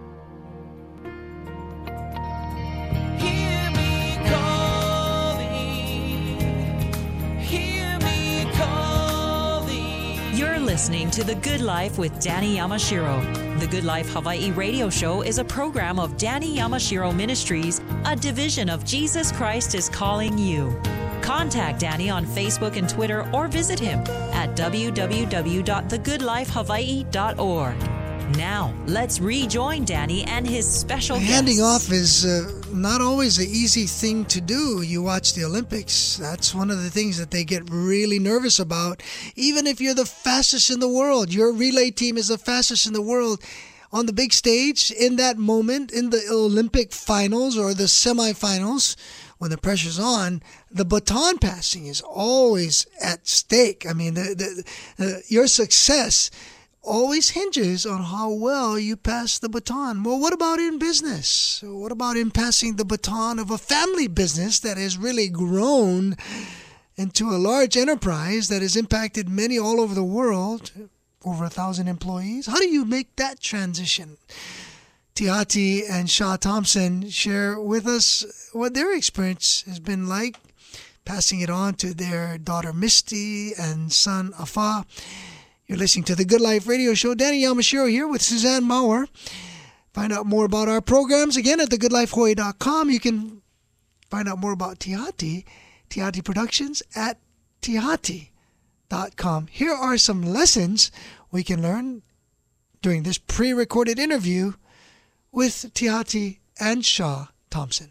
Hear me calling, hear me calling. You're listening to The Good Life with Danny Yamashiro. The Good Life Hawaii Radio Show is a program of Danny Yamashiro Ministries, a division of Jesus Christ is Calling You. Contact Danny on Facebook and Twitter or visit him at w w w dot the good life hawaii dot org. Now, let's rejoin Danny and his special guest. Handing off is uh, not always an easy thing to do. You watch the Olympics, that's one of the things that they get really nervous about. Even if you're the fastest in the world, your relay team is the fastest in the world, on the big stage, in that moment, in the Olympic finals or the semifinals, when the pressure's on, the baton passing is always at stake. I mean, the, the, uh, your success always hinges on how well you pass the baton. Well, what about in business? What about in passing the baton of a family business that has really grown into a large enterprise that has impacted many all over the world, over a thousand employees? How do you make that transition? Tihati and Shah Thompson share with us what their experience has been like, passing it on to their daughter Misty and son Afa. You're listening to the Good Life Radio Show. Danny Yamashiro here with Suzanne Maurer. Find out more about our programs again at the good life hawaii dot com. You can find out more about Tihati, Tihati Productions at tihati dot com. Here are some lessons we can learn during this pre-recorded interview with Tihati and Shah Thompson.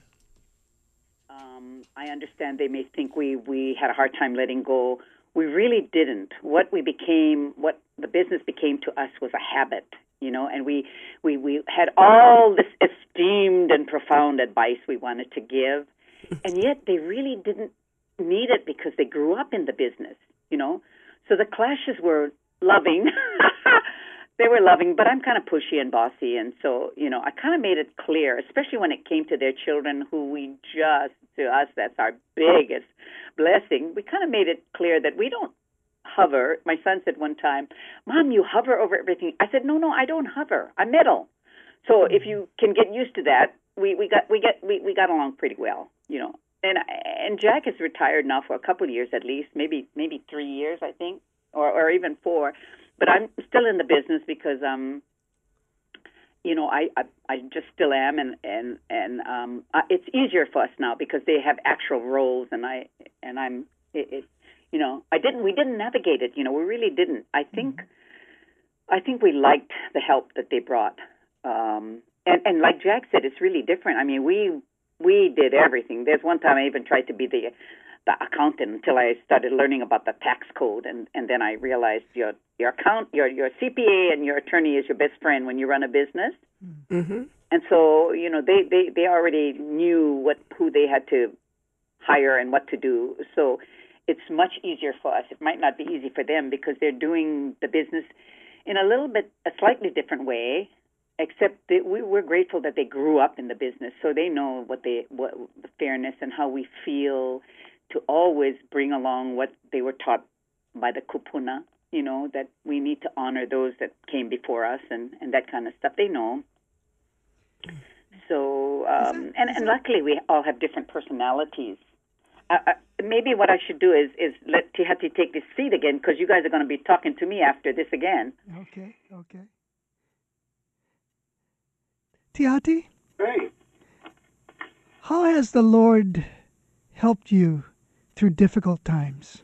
Um, I understand they may think we, we had a hard time letting go. We really didn't. What we became, what the business became to us was a habit, you know, and we, we, we had all this esteemed and profound advice we wanted to give, and yet they really didn't need it because they grew up in the business, you know. So the clashes were loving. They were loving, but I'm kind of pushy and bossy, and so, you know, I kind of made it clear, especially when it came to their children, who we just, to us, that's our biggest blessing. We kind of made it clear that we don't hover. My son said one time, "Mom, you hover over everything." I said, "No, no, I don't hover. I meddle." So if you can get used to that, we, we got we get we, we got along pretty well, you know. And and Jack is retired now for a couple of years at least, maybe maybe three years, I think, or or even four. But I'm still in the business because um, you know, I, I I just still am, and and and um, uh, it's easier for us now because they have actual roles, and I and I'm it, it you know I didn't we didn't navigate it, you know, we really didn't. I think mm-hmm. I think we liked the help that they brought, um, and and like Jack said, it's really different. I mean, we we did everything. There's one time I even tried to be the the accountant until I started learning about the tax code, and, and then I realized your your account your your C P A and your attorney is your best friend when you run a business. Mm-hmm. And so, you know, they, they, they already knew what who they had to hire and what to do. So it's much easier for us. It might not be easy for them because they're doing the business in a little bit a slightly different way. Except that we, we're grateful that they grew up in the business, so they know what they what the fairness and how we feel to always bring along what they were taught by the kupuna, you know, that we need to honor those that came before us and, and that kind of stuff. They know. So, um, and, and luckily we all have different personalities. Uh, uh, maybe what I should do is, is let Tihati take this seat again, because you guys are going to be talking to me after this again. Okay, okay. Tihati? Hey. How has the Lord helped you through difficult times?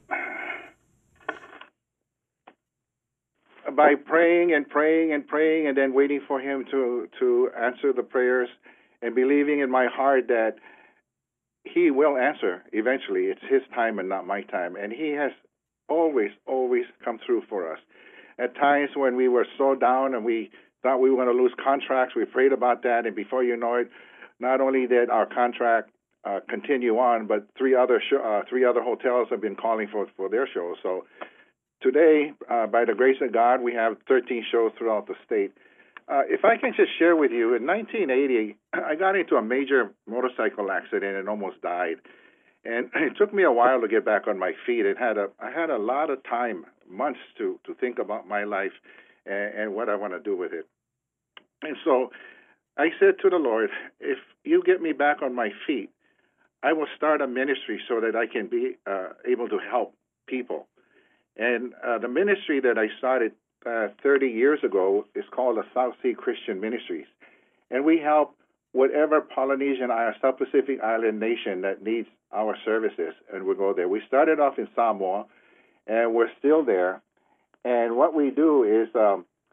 By praying and praying and praying and then waiting for him to, to answer the prayers and believing in my heart that he will answer eventually. It's his time and not my time. And he has always, always come through for us. At times when we were so down and we thought we were going to lose contracts, we prayed about that, and before you know it, not only did our contract uh, continue on, but three other sh- uh, three other hotels have been calling for, for their shows. So today, uh, by the grace of God, we have thirteen shows throughout the state. Uh, if I can just share with you, in nineteen eighty, I got into a major motorcycle accident and almost died. And it took me a while to get back on my feet. It had a, I had a lot of time, months to, to think about my life and, and what I want to do with it. And so I said to the Lord, if you get me back on my feet, I will start a ministry so that I can be uh, able to help people. And uh, the ministry that I started uh, thirty years ago is called the South Sea Christian Ministries. And we help whatever Polynesian or South Pacific Island nation that needs our services, and we go there. We started off in Samoa, and we're still there. And what we do is um,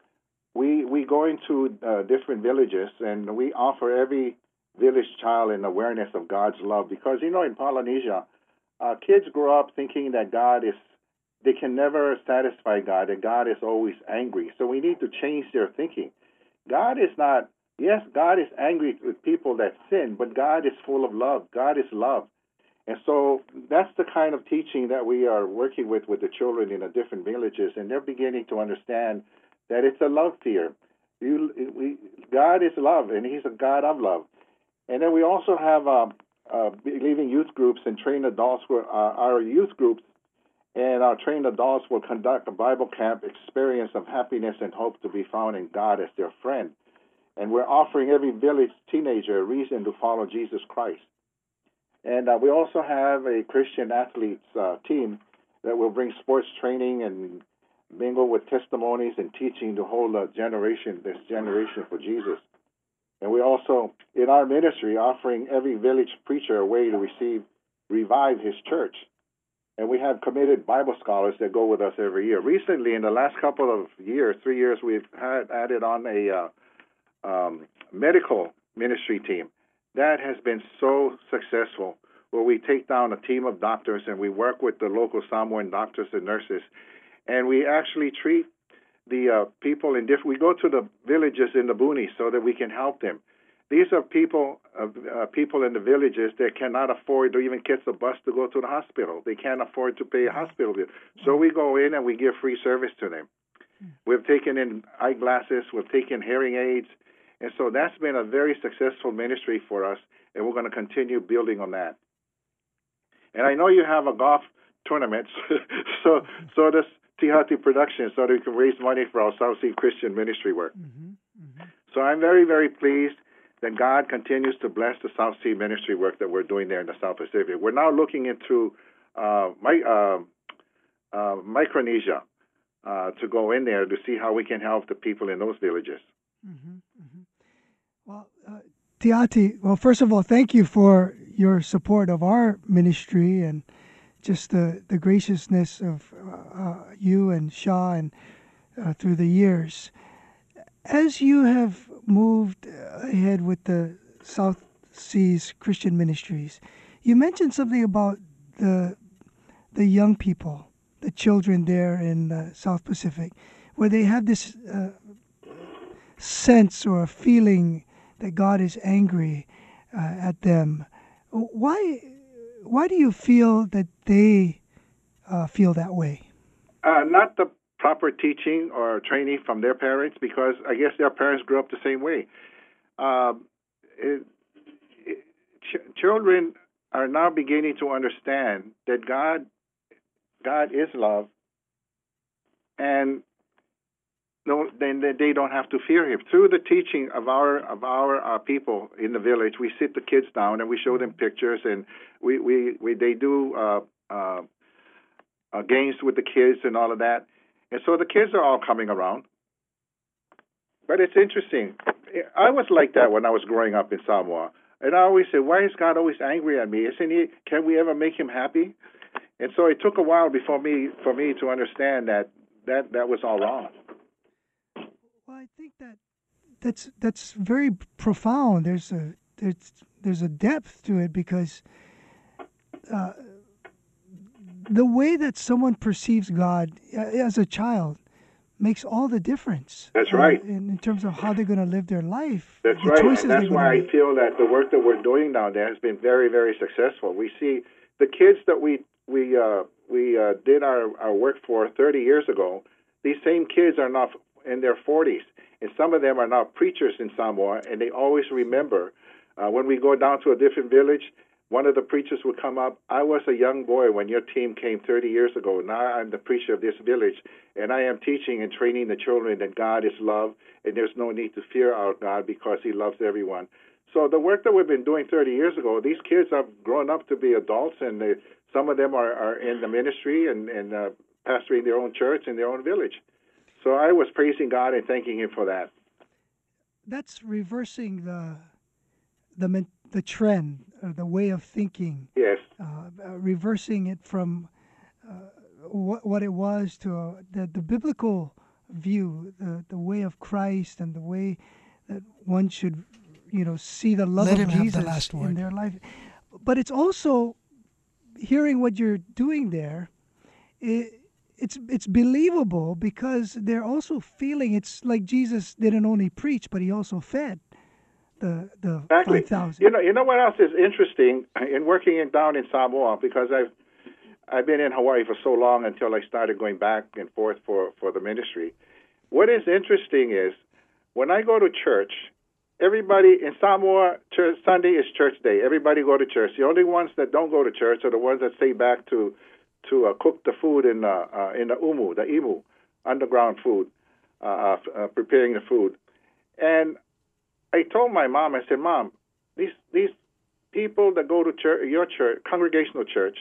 we we go into uh, different villages, and we offer every village child an awareness of God's love. Because, you know, in Polynesia, uh, kids grow up thinking that God is, they can never satisfy God, that God is always angry. So we need to change their thinking. God is not, yes, God is angry with people that sin, but God is full of love. God is love. And so that's the kind of teaching that we are working with with the children in the different villages, and they're beginning to understand that it's a love fear. You, we, God is love, and He's a God of love. And then we also have uh, uh, believing youth groups and trained adults. Where, uh, our youth groups and our trained adults will conduct a Bible camp experience of happiness and hope to be found in God as their friend. And we're offering every village teenager a reason to follow Jesus Christ. And uh, we also have a Christian athletes uh, team that will bring sports training and mingle with testimonies and teaching to hold a generation, this generation for Jesus. And we also, in our ministry, offering every village preacher a way to receive, revive his church. And we have committed Bible scholars that go with us every year. Recently, in the last couple of years, three years, we've had added on a uh, um, medical ministry team. That has been so successful, where we take down a team of doctors and we work with the local Samoan doctors and nurses, and we actually treat the uh, people in different. We go to the villages in the boonies so that we can help them. These are people, uh, uh, people in the villages that cannot afford to even catch a bus to go to the hospital. They can't afford to pay a hospital bill. So we go in and we give free service to them. We've taken in eyeglasses, we've taken hearing aids, and so that's been a very successful ministry for us, and we're going to continue building on that. And I know you have a golf tournament, so so does Tihati Productions, so that we can raise money for our South Sea Christian ministry work. Mm-hmm, mm-hmm. So I'm very, very pleased that God continues to bless the South Sea ministry work that we're doing there in the South Pacific. We're now looking into uh, my, uh, uh, Micronesia uh, to go in there to see how we can help the people in those villages. Mm-hmm, mm-hmm. Well, uh, Tihati, well, first of all, thank you for your support of our ministry and just the, the graciousness of uh, you and Shaw and uh, through the years. As you have moved ahead with the South Seas Christian Ministries, you mentioned something about the the young people, the children there in the South Pacific, where they have this uh, sense or a feeling that God is angry uh, at them. Why, why do you feel that they uh, feel that way? Uh, not the proper teaching or training from their parents, because I guess their parents grew up the same way. Uh, it, it, ch- children are now beginning to understand that God, God is love, and no, then they don't have to fear Him. Through the teaching of our of our uh, people in the village, we sit the kids down and we show them pictures, and we we, we they do uh, uh, uh, games with the kids and all of that. And so the kids are all coming around. But it's interesting. I was like that when I was growing up in Samoa. And I always said, why is God always angry at me? Isn't He? Can we ever make Him happy? And so it took a while before me for me to understand that that, that was all wrong. Well, I think that that's that's very profound. There's a there's there's a depth to it, because uh, the way that someone perceives God as a child makes all the difference. That's right. Uh, in, in terms of how they're going to live their life. That's the right. Choices and that's why I feel that the work that we're doing down there has been very, very successful. We see the kids that we we uh, we uh, did our, our work for thirty years ago. These same kids are now in their forties, and some of them are now preachers in Samoa, and they always remember uh, when we go down to a different village. One of the preachers would come up, I was a young boy when your team came thirty years ago. Now I'm the preacher of this village, and I am teaching and training the children that God is love, and there's no need to fear our God because He loves everyone. So the work that we've been doing thirty years ago, these kids have grown up to be adults, and they, some of them are, are in the ministry and, and uh, pastoring their own church in their own village. So I was praising God and thanking Him for that. That's reversing the the the trend, uh, the way of thinking. Yes. Uh, uh, reversing it from uh, what what it was to uh, the the biblical view, the, the way of Christ and the way that one should, you know, see the love Let of him have Jesus the last word. in their life. But it's also hearing what you're doing there. It, it's it's believable because they're also feeling it's like Jesus didn't only preach, but he also fed the the exactly. five thousand. You know, you know what else is interesting in working in, down in Samoa, because I've I've been in Hawaii for so long until I started going back and forth for, for the ministry. What is interesting is when I go to church, everybody in Samoa, church, Sunday is church day. Everybody go to church. The only ones that don't go to church are the ones that stay back to to uh, cook the food in uh, uh, in the umu, the imu, underground food, uh, uh, preparing the food. And I told my mom, I said, Mom, these these people that go to church, your church, congregational church,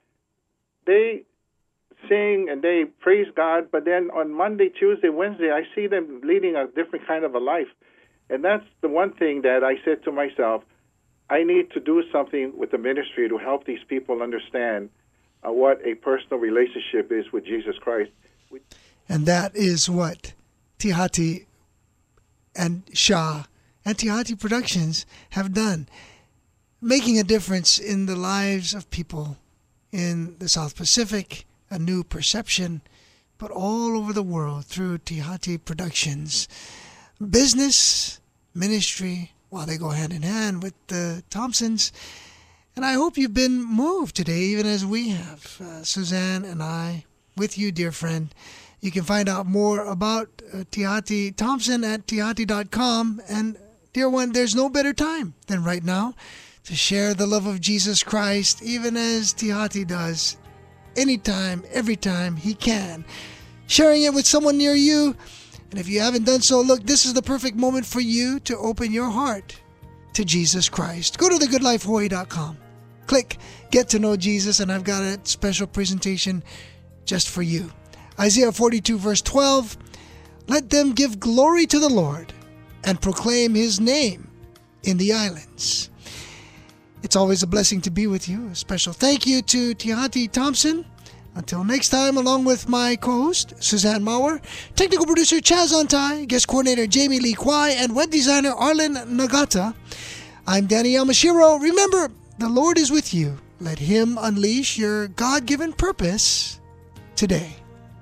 they sing and they praise God, but then on Monday, Tuesday, Wednesday, I see them leading a different kind of a life. And that's the one thing that I said to myself, I need to do something with the ministry to help these people understand uh, what a personal relationship is with Jesus Christ. And that is what Tihati and Shah and Tihati Productions have done, making a difference in the lives of people in the South Pacific, a new perception, but all over the world through Tihati Productions. Business, ministry, well, they go hand in hand with the Thompsons. And I hope you've been moved today, even as we have. Uh, Suzanne and I, with you, dear friend. You can find out more about uh, Tihati Thompson at tihati dot com. And, dear one, there's no better time than right now to share the love of Jesus Christ, even as Tihati does, anytime, every time he can. Sharing it with someone near you. And if you haven't done so, look, this is the perfect moment for you to open your heart to Jesus Christ. Go to the good life hawaii dot com. Click Get to Know Jesus, and I've got a special presentation just for you. Isaiah forty-two, verse twelve, let them give glory to the Lord and proclaim his name in the islands. It's always a blessing to be with you. A special thank you to Tihati Thompson. Until next time, along with my co-host, Suzanne Maurer, technical producer Chaz Antai, guest coordinator Jamie Lee Kwai, and web designer Arlen Nagata, I'm Danny Yamashiro. Remember, the Lord is with you. Let him unleash your God-given purpose today.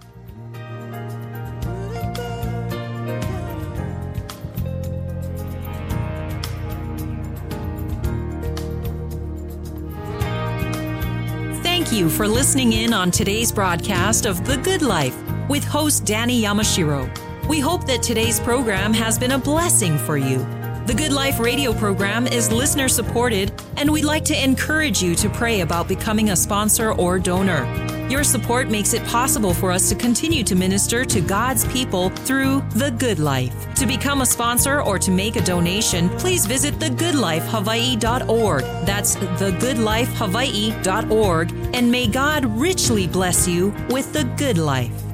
Thank you for listening in on today's broadcast of The Good Life with host Danny Yamashiro. We hope that today's program has been a blessing for you. The Good Life radio program is listener supported, and we'd like to encourage you to pray about becoming a sponsor or donor. Your support makes it possible for us to continue to minister to God's people through The Good Life. To become a sponsor or to make a donation, please visit the good life hawaii dot org. That's the good life hawaii dot org. And may God richly bless you with the good life.